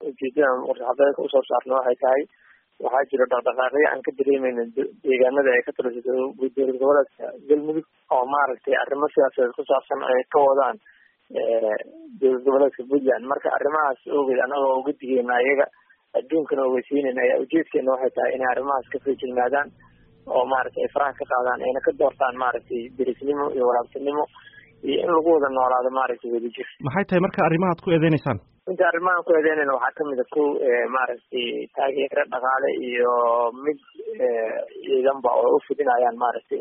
ujeedadan warshadaha usoo saarno waxay tahay waxaa jira dhaqdhaqaaqyo aan ka dareemayna deegaanada ay ka taliso dowlad goboleedka galmudug oo maaragtay arrimo siyaasadeed ku saabsan ay ka wadaan dowlad goboleedka puntland. marka arrimahaas ogeed anagoo uga digeyna ayaga adduunkana ogeysiinayna ayaa ujeedkeena waxay tahay inay arrimahaas ka feejignaadaan oo maaragtay ay faraha ka qaadaan ayna ka doortaan maaragtay derisnimo iyo walaabtinimo iyo in lagu wada noolaado maaragtay wadajir. maxay tahay marka arrimahaad ku eedeynaysaan? inta arrimahan ku eedeynayna waxaa kamid a kow maaragtay taageero dhaqaale iyo mid ciidanba oo ufidinayaan maaragtay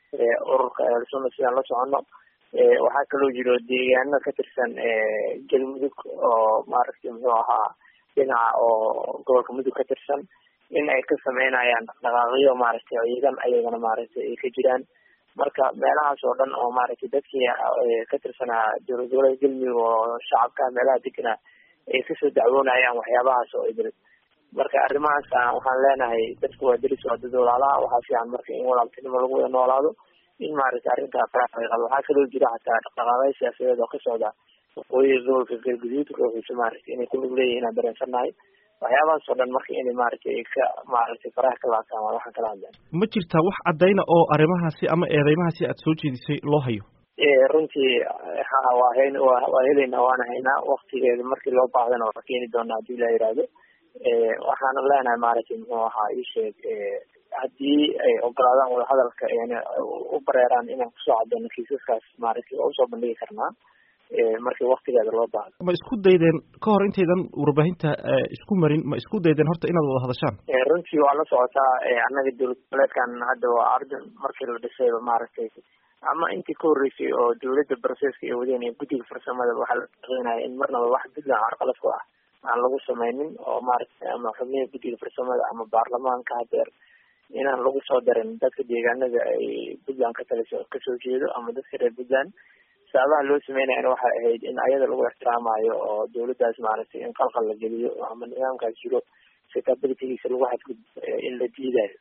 ururka eelsuna sidaan la socono. waxaa kaloo jiro deegaano ka tirsan galmudug oo maaragtay muxuu ahaa dhinaca oo gobolka mudug ka tirsan in ay ka sameynayaan dhaqdhaqaaqyo maaragtay ciidan ayagana maaragtay ay ka jiraan. marka meelahaas oo dhan oo maaragtay dadkii ka tirsanaa dowlad goboleedka galmudug oo shacabka meelaha deganaa ay kasoo dacwoonayaan waxyaabahaas oo idil. marka arrimahaas waxaan leenahay dadku waa deris waa dad walaalaha. waxaa fiican marka in walaaltinimo lagu wada noolaado in maaragtay arrintaa faraaqado. waxaa kaloo jira xataa dhaqdhaqaaqyo siyaasadeed oo ka socda waqooyiga gobolka galguduud ruuxiisa maaragtay inay ku lug leeyihin inaan dareensannahay. waxyaabahaas oo dhan marka inay maaragtay ka maaragtay faraha ka laabtaan waa waxaan kala hadleen. ma jirtaa wax caddayna oo arrimahaasi ama eedeymahaasi aad soo jeedisay loo hayo? runtii waa helaynaa waana haynaa waktigeeda markii loo baahdana waa keeni doonaa hadii la yihahdo. waxaana leenahay maaragtay muxuu ahaa isheeg haddii ay ogolaadaan wadahadalka u bareeraan inaan kusoo cadeyno kiisaskaas maaragtay waa usoo bandhigi karnaa markii waktigeeda loo baahdo. ma isku daydeen ka hor intaydan warbaahinta isku marin ma isku daydeen horta inaad wada hadashaan? runtii waa la socotaa annaga dowlad goboleedkan hadda waa ardan markii la dhisayba maaragtay ama intii ka horreysay oo dowladda broseska ay wadeen ee guddiga farsamada waxaa la shaqeynaya in marnaba wax puntland carqalad ku ah aan lagu sameynin oo maaragtay ama xubnihi guddiga farsamada ama baarlamaanka hadeer inaan lagu soo darin dadka deegaanada ay puntland ka taliso kasoo jeedo ama dadka reer puntland. sababaha loo sameynayana waxay ahayd in ayada lagu ixtiraamayo oo dowladdaas maaragtay in qalqal la geliyo ama nidaamkaas jiro sitabilitigiisa lagu xadgudbo in la diidayo.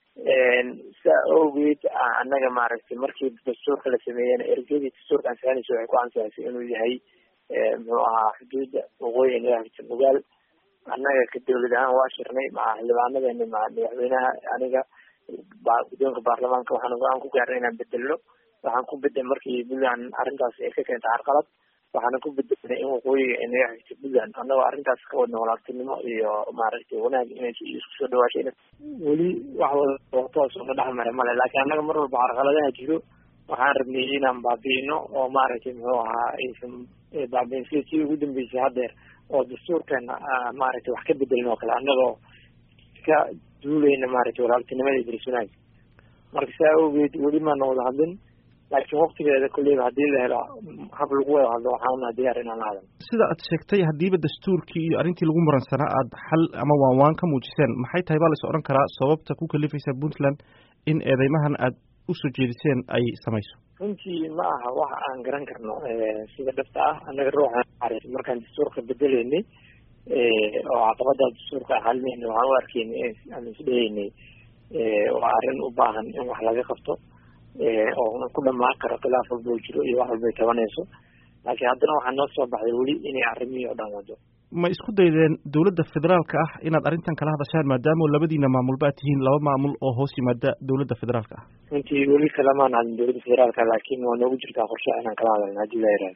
saa awgeed annaga maaragtay markii dastuurka la sameeyena ergadii dastuurka ansixinaysa waxay ku ansixisay inuu yahay muxuu ahaa xuduudda waqooyi ilaa nugaal. annaga ka dowlad ahaan waa shirnay maca xildhibaanadeena maca madaxweynaha aniga guddoonka baarlamaanka waxaan go-aan ku gaarnay inaan bedelno. waxaan ku bedel markii puntland arrintaas ay ka keentay carqalad waxaana ku bedelnay in waqooyiga ay naga xigtay puntland annagoo arrintaas ka wadna walaaltinimo iyo maaragtay wanaag inay isku soo dhawaashayna weli wax wada toos oo dhex mare male. laakiin annaga mar walba carqaladaha jiro waxaan rabnay inaan baabi'ino oo maaragtay muxuu ahaa aysan baabi'in sida ugu dambeysay hadeer oo dastuurkeena maaragtay wax ka bedelin oo kale annagoo ka duuleyna maaragtay walaaltinimada deris wanaag. marka saa awgeed weli maana wada hadlin laakiin waktigeeda kulleyba hadii la helo hab lagu wada hadlo waxaana diyaar inaan la hadlo. sida aad sheegtay hadiiba dastuurkii iyo arrintii lagu muransanaa aad xal ama waanwaan ka muujiseen maxay tahay baa la is odhan karaa sababta ku kalifaysa puntland in eedeymahan aad usoo jeediseen ay samayso? runtii ma aha wax aan garan karno sida dhabta ah. annaga ruuxa markaan dastuurka bedeleynay oo caqabada dastuurka xalinayna waxaan u arkeynay aan isdheheynay waa arrin u baahan in wax laga qabto oo ku dhamaan karo khilaaf walba oo jiro iyo wax walbay tabanayso. laakiin haddana waxaa noo soo baxday weli inay arrimihii oo dhan wado. ma isku daydeen dowladda federaalka ah inaad arrintan kala hadashaan maadaama labadiina maamulba aad tihiin laba maamul oo hoos yimaada dowladda federaalka ah? runtii weli kalamaan hadin dowladda federaalka laakiin waa noogu jirtaa qorshe inaan kala hadalna hadii la yihahdo.